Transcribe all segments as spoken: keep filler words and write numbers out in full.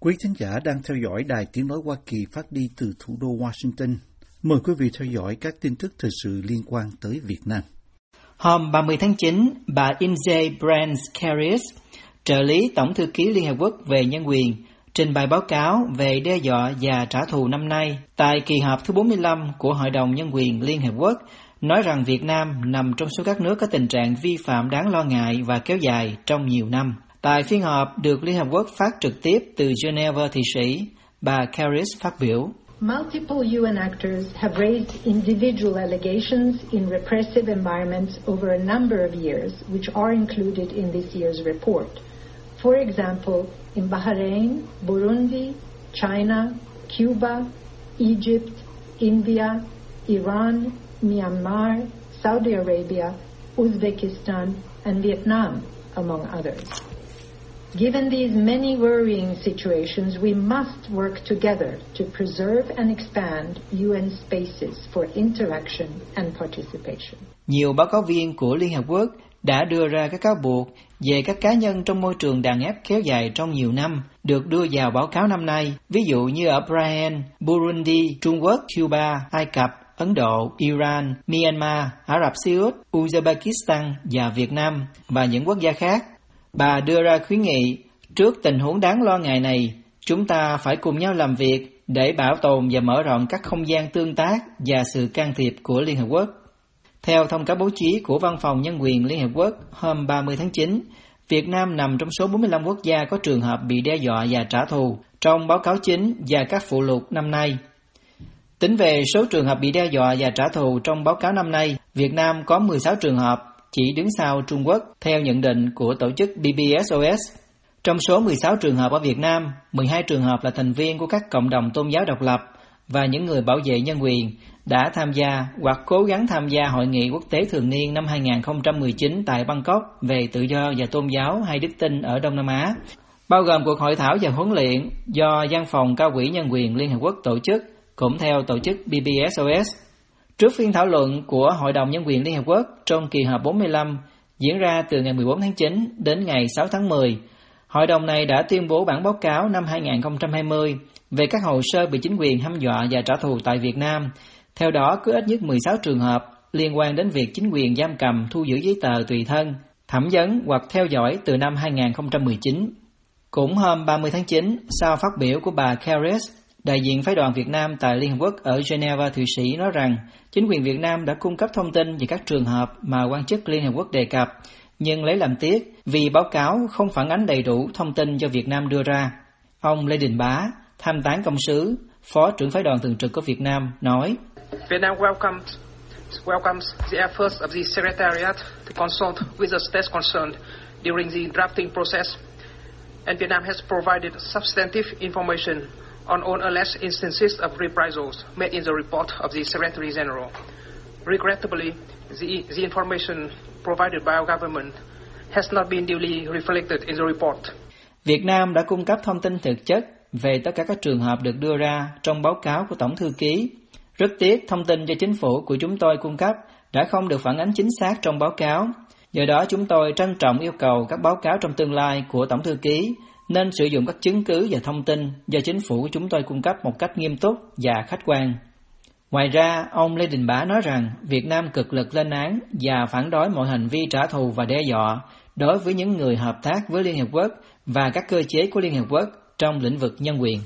Quý thính giả đang theo dõi Đài Tiếng Nói Hoa Kỳ phát đi từ thủ đô Washington. Mời quý vị theo dõi các tin tức thời sự liên quan tới Việt Nam. Hôm ba mươi tháng chín, bà Inge Brans-Carius, trợ lý Tổng thư ký Liên Hợp Quốc về nhân quyền, trình bày báo cáo về đe dọa và trả thù năm nay tại kỳ họp thứ bốn mươi lăm của Hội đồng Nhân quyền Liên Hợp Quốc, nói rằng Việt Nam nằm trong số các nước có tình trạng vi phạm đáng lo ngại và kéo dài trong nhiều năm. Tại phiên họp được Liên Hợp Quốc phát trực tiếp từ Geneva, Thụy Sĩ, bà Carius phát biểu. Multiple U N actors have raised individual allegations in repressive environments over a number of years, which are included in this year's report. For example, in Bahrain, Burundi, China, Cuba, Egypt, India, Iran, Myanmar, Saudi Arabia, Uzbekistan, and Vietnam, among others. Given these many worrying situations, we must work together to preserve and expand U N spaces for interaction and participation. Nhiều báo cáo viên của Liên Hợp Quốc đã đưa ra các cáo buộc về các cá nhân trong môi trường đàn ép kéo dài trong nhiều năm được đưa vào báo cáo năm nay, ví dụ như ở Bahrain, Burundi, Trung Quốc, Cuba, Ai Cập, Ấn Độ, Iran, Myanmar, Ả Rập Xê Út, Uzbekistan và Việt Nam và những quốc gia khác. Bà đưa ra khuyến nghị, trước tình huống đáng lo ngại này, chúng ta phải cùng nhau làm việc để bảo tồn và mở rộng các không gian tương tác và sự can thiệp của Liên Hợp Quốc. Theo thông cáo báo chí của Văn phòng Nhân quyền Liên Hợp Quốc hôm ba mươi tháng chín, Việt Nam nằm trong số bốn mươi lăm quốc gia có trường hợp bị đe dọa và trả thù trong báo cáo chính và các phụ lục năm nay. Tính về số trường hợp bị đe dọa và trả thù trong báo cáo năm nay, Việt Nam có mười sáu trường hợp, chỉ đứng sau Trung Quốc, theo nhận định của tổ chức B B S O S. Trong số mười sáu trường hợp ở Việt Nam, mười hai trường hợp là thành viên của các cộng đồng tôn giáo độc lập và những người bảo vệ nhân quyền đã tham gia hoặc cố gắng tham gia Hội nghị quốc tế thường niên năm hai không một chín tại Bangkok về tự do và tôn giáo hay đức tin ở Đông Nam Á, bao gồm cuộc hội thảo và huấn luyện do Văn phòng Cao ủy Nhân quyền Liên Hợp Quốc tổ chức, cũng theo tổ chức B B S O S. Trước phiên thảo luận của Hội đồng Nhân quyền Liên Hợp Quốc trong kỳ họp bốn mươi lăm diễn ra từ ngày mười bốn tháng chín đến ngày sáu tháng mười, Hội đồng này đã tuyên bố bản báo cáo năm hai không hai không về các hồ sơ bị chính quyền hăm dọa và trả thù tại Việt Nam. Theo đó, có ít nhất mười sáu trường hợp liên quan đến việc chính quyền giam cầm, thu giữ giấy tờ tùy thân, thẩm vấn hoặc theo dõi từ năm hai không một chín. Cũng hôm ba mươi tháng chín, sau phát biểu của bà Carius, đại diện phái đoàn Việt Nam tại Liên Hợp Quốc ở Geneva, Thụy Sĩ nói rằng chính quyền Việt Nam đã cung cấp thông tin về các trường hợp mà quan chức Liên Hợp Quốc đề cập, nhưng lấy làm tiếc vì báo cáo không phản ánh đầy đủ thông tin do Việt Nam đưa ra. Ông Lê Đình Bá, tham tán công sứ, Phó trưởng phái đoàn thường trực của Việt Nam, nói: Vietnam welcomes, welcomes the efforts of the Secretariat to consult with the states concerned during the drafting process, and Vietnam has provided substantive information on all alleged instances of reprisals made in the report of the Secretary General. Regrettably, the, the information provided by our government has not been duly reflected in the report. Việt Nam đã cung cấp thông tin thực chất về tất cả các trường hợp được đưa ra trong báo cáo của Tổng thư ký. Rất tiếc, thông tin do chính phủ của chúng tôi cung cấp đã không được phản ánh chính xác trong báo cáo. Do đó, chúng tôi trân trọng yêu cầu các báo cáo trong tương lai của Tổng thư ký nên sử dụng các chứng cứ và thông tin do chính phủ của chúng tôi cung cấp một cách nghiêm túc và khách quan. Ngoài ra, ông Lê Đình Bá nói rằng Việt Nam cực lực lên án và phản đối mọi hành vi trả thù và đe dọa đối với những người hợp tác với Liên Hợp Quốc và các cơ chế của Liên Hợp Quốc trong lĩnh vực nhân quyền.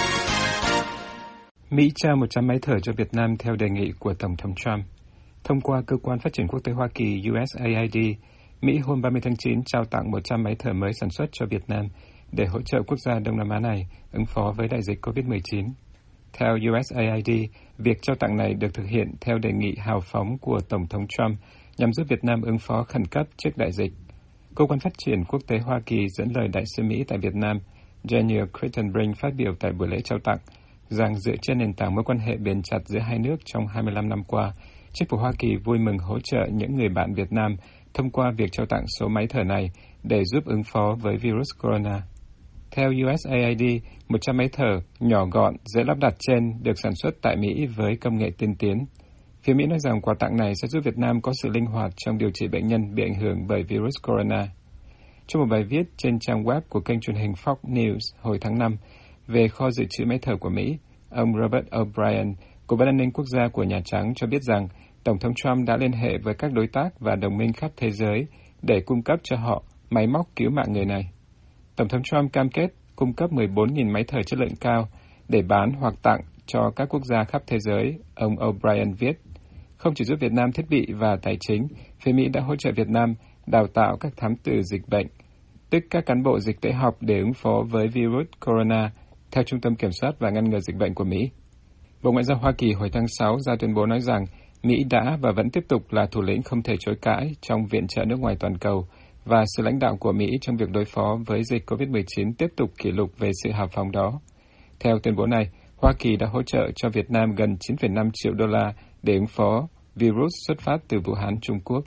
Mỹ trao một trăm máy thở cho Việt Nam theo đề nghị của Tổng thống Trump. Thông qua Cơ quan Phát triển Quốc tế Hoa Kỳ U S A I D, Mỹ hôm ba mươi tháng chín trao tặng một trăm máy thở mới sản xuất cho Việt Nam để hỗ trợ quốc gia Đông Nam Á này ứng phó với đại dịch covid mười chín. Theo U S A I D, việc trao tặng này được thực hiện theo đề nghị hào phóng của Tổng thống Trump nhằm giúp Việt Nam ứng phó khẩn cấp trước đại dịch. Cơ quan Phát triển Quốc tế Hoa Kỳ dẫn lời đại sứ Mỹ tại Việt Nam, Daniel Crittenbrink phát biểu tại buổi lễ trao tặng rằng dựa trên nền tảng mối quan hệ bền chặt giữa hai nước trong hai mươi lăm năm qua, chính phủ Hoa Kỳ vui mừng hỗ trợ những người bạn Việt Nam thông qua việc trao tặng số máy thở này để giúp ứng phó với virus corona. Theo U S A I D, một trăm máy thở nhỏ gọn, dễ lắp đặt trên được sản xuất tại Mỹ với công nghệ tiên tiến. Phía Mỹ nói rằng quà tặng này sẽ giúp Việt Nam có sự linh hoạt trong điều trị bệnh nhân bị ảnh hưởng bởi virus corona. Trong một bài viết trên trang web của kênh truyền hình Fox News hồi tháng năm, về kho dự trữ máy thở của Mỹ, ông Robert O'Brien, Cố vấn an ninh quốc gia của Nhà Trắng cho biết rằng Tổng thống Trump đã liên hệ với các đối tác và đồng minh khắp thế giới để cung cấp cho họ máy móc cứu mạng người này. Tổng thống Trump cam kết cung cấp mười bốn nghìn máy thở chất lượng cao để bán hoặc tặng cho các quốc gia khắp thế giới, ông O'Brien viết. Không chỉ giúp Việt Nam thiết bị và tài chính, phía Mỹ đã hỗ trợ Việt Nam đào tạo các thám tử dịch bệnh, tức các cán bộ dịch tễ học để ứng phó với virus corona, theo Trung tâm Kiểm soát và Ngăn ngừa Dịch bệnh của Mỹ. Bộ Ngoại giao Hoa Kỳ hồi tháng sáu ra tuyên bố nói rằng Mỹ đã và vẫn tiếp tục là thủ lĩnh không thể chối cãi trong viện trợ nước ngoài toàn cầu và sự lãnh đạo của Mỹ trong việc đối phó với dịch covid mười chín tiếp tục kỷ lục về sự hào phóng đó. Theo tuyên bố này, Hoa Kỳ đã hỗ trợ cho Việt Nam gần chín phẩy năm triệu đô la để ứng phó virus xuất phát từ Vũ Hán, Trung Quốc.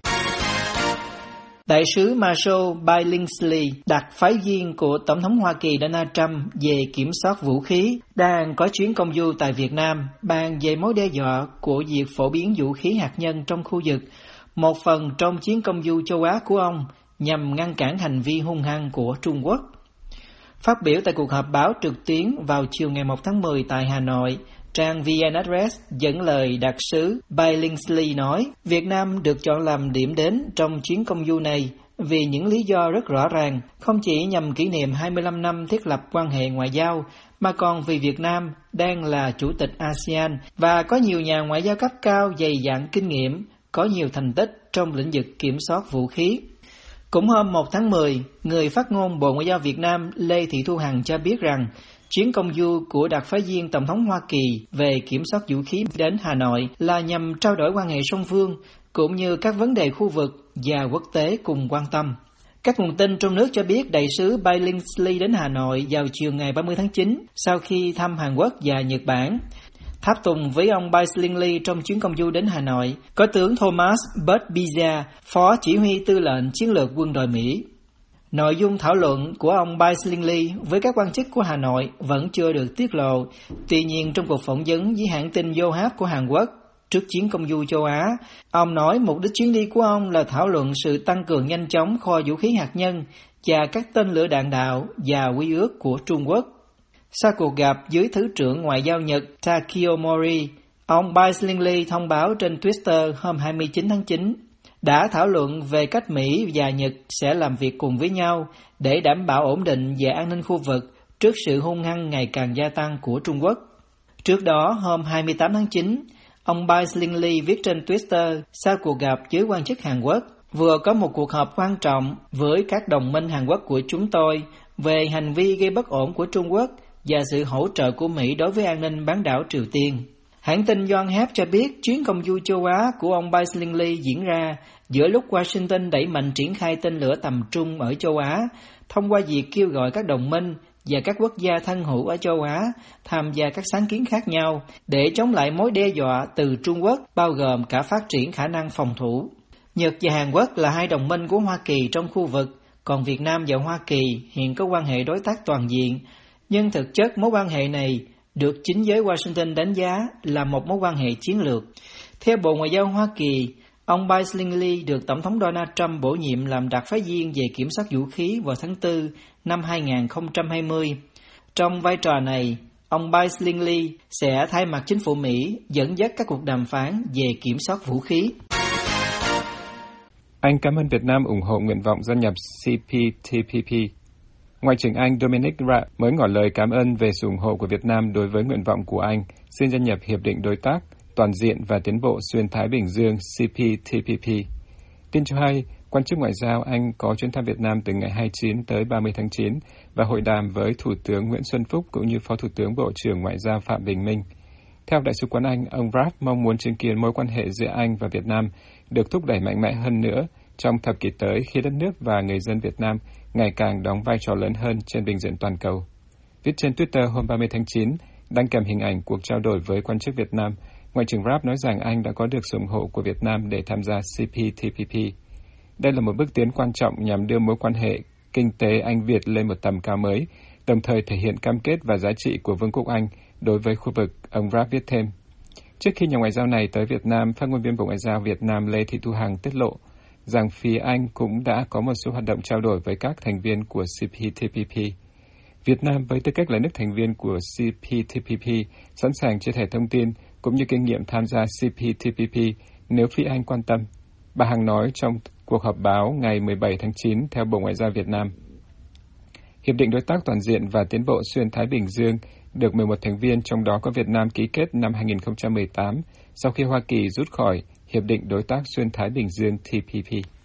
Đại sứ Marshall Billingsley, đặc phái viên của Tổng thống Hoa Kỳ Donald Trump về kiểm soát vũ khí, đang có chuyến công du tại Việt Nam, bàn về mối đe dọa của việc phổ biến vũ khí hạt nhân trong khu vực, một phần trong chuyến công du châu Á của ông nhằm ngăn cản hành vi hung hăng của Trung Quốc. Phát biểu tại cuộc họp báo trực tuyến vào chiều ngày một tháng mười tại Hà Nội, trang vê en Express dẫn lời đặc sứ Billingsley nói, Việt Nam được chọn làm điểm đến trong chuyến công du này vì những lý do rất rõ ràng, không chỉ nhằm kỷ niệm hai mươi lăm năm thiết lập quan hệ ngoại giao, mà còn vì Việt Nam đang là chủ tịch a sê an và có nhiều nhà ngoại giao cấp cao dày dặn kinh nghiệm, có nhiều thành tích trong lĩnh vực kiểm soát vũ khí. Cũng hôm một tháng mười, người phát ngôn Bộ Ngoại giao Việt Nam Lê Thị Thu Hằng cho biết rằng chuyến công du của đặc phái viên Tổng thống Hoa Kỳ về kiểm soát vũ khí đến Hà Nội là nhằm trao đổi quan hệ song phương, cũng như các vấn đề khu vực và quốc tế cùng quan tâm. Các nguồn tin trong nước cho biết đại sứ Billingsley đến Hà Nội vào chiều ngày ba mươi tháng chín sau khi thăm Hàn Quốc và Nhật Bản. Tháp tùng với ông Billingsley trong chuyến công du đến Hà Nội, có tướng Thomas Buttigieg, Phó Chỉ huy Tư lệnh Chiến lược Quân đội Mỹ. Nội dung thảo luận của ông Billingsley với các quan chức của Hà Nội vẫn chưa được tiết lộ. Tuy nhiên, trong cuộc phỏng vấn với hãng tin Yonhap của Hàn Quốc trước chuyến công du châu Á, ông nói mục đích chuyến đi của ông là thảo luận sự tăng cường nhanh chóng kho vũ khí hạt nhân và các tên lửa đạn đạo và quy ước của Trung Quốc. Sau cuộc gặp với Thứ trưởng Ngoại giao Nhật Takeo Mori, ông Billingsley thông báo trên Twitter hôm hai mươi chín tháng chín đã thảo luận về cách Mỹ và Nhật sẽ làm việc cùng với nhau để đảm bảo ổn định và an ninh khu vực trước sự hung hăng ngày càng gia tăng của Trung Quốc. Trước đó, hôm hai mươi tám tháng chín, ông Billingsley viết trên Twitter sau cuộc gặp với quan chức Hàn Quốc, vừa có một cuộc họp quan trọng với các đồng minh Hàn Quốc của chúng tôi về hành vi gây bất ổn của Trung Quốc và sự hỗ trợ của Mỹ đối với an ninh bán đảo Triều Tiên. Hãng tin Yonhap cho biết chuyến công du châu Á của ông Billingsley diễn ra giữa lúc Washington đẩy mạnh triển khai tên lửa tầm trung ở châu Á, thông qua việc kêu gọi các đồng minh và các quốc gia thân hữu ở châu Á tham gia các sáng kiến khác nhau để chống lại mối đe dọa từ Trung Quốc, bao gồm cả phát triển khả năng phòng thủ. Nhật và Hàn Quốc là hai đồng minh của Hoa Kỳ trong khu vực, còn Việt Nam và Hoa Kỳ hiện có quan hệ đối tác toàn diện, nhưng thực chất mối quan hệ này được chính giới Washington đánh giá là một mối quan hệ chiến lược. Theo Bộ Ngoại giao Hoa Kỳ, ông Billingsley được Tổng thống Donald Trump bổ nhiệm làm đặc phái viên về kiểm soát vũ khí vào tháng tư năm hai không hai không. Trong vai trò này, ông Billingsley sẽ thay mặt chính phủ Mỹ dẫn dắt các cuộc đàm phán về kiểm soát vũ khí. Anh cảm ơn Việt Nam ủng hộ nguyện vọng gia nhập C P T P P. Ngoại trưởng Anh Dominic Raab mới ngỏ lời cảm ơn về sự ủng hộ của Việt Nam đối với nguyện vọng của Anh xin gia nhập Hiệp định Đối tác Toàn diện và Tiến bộ Xuyên Thái Bình Dương C P T P P. Tin cho hay, quan chức ngoại giao Anh có chuyến thăm Việt Nam từ ngày hai mươi chín tới ba mươi tháng chín và hội đàm với Thủ tướng Nguyễn Xuân Phúc cũng như Phó Thủ tướng Bộ trưởng Ngoại giao Phạm Bình Minh. Theo Đại sứ quán Anh, ông Raab mong muốn chứng kiến mối quan hệ giữa Anh và Việt Nam được thúc đẩy mạnh mẽ hơn nữa trong thập kỷ tới khi đất nước và người dân Việt Nam ngày càng đóng vai trò lớn hơn trên bình diện toàn cầu. Viết trên Twitter hôm ba mươi tháng chín, đăng kèm hình ảnh cuộc trao đổi với quan chức Việt Nam, Ngoại trưởng Raab nói rằng Anh đã có được sự ủng hộ của Việt Nam để tham gia C P T P P. Đây là một bước tiến quan trọng nhằm đưa mối quan hệ kinh tế Anh-Việt lên một tầm cao mới, đồng thời thể hiện cam kết và giá trị của Vương quốc Anh đối với khu vực, ông Raab viết thêm. Trước khi nhà ngoại giao này tới Việt Nam, phát ngôn viên Bộ Ngoại giao Việt Nam Lê Thị Thu Hằng tiết lộ rằng phía Anh cũng đã có một số hoạt động trao đổi với các thành viên của C P T P P. Việt Nam với tư cách là nước thành viên của C P T P P sẵn sàng chia sẻ thông tin cũng như kinh nghiệm tham gia C P T P P nếu phía Anh quan tâm, bà Hằng nói trong cuộc họp báo ngày mười bảy tháng chín theo Bộ Ngoại giao Việt Nam. Hiệp định Đối tác Toàn diện và Tiến bộ Xuyên Thái Bình Dương được mười một thành viên, trong đó có Việt Nam, ký kết năm hai nghìn không trăm mười tám sau khi Hoa Kỳ rút khỏi Hiệp định Đối tác Xuyên Thái Bình Dương T P P.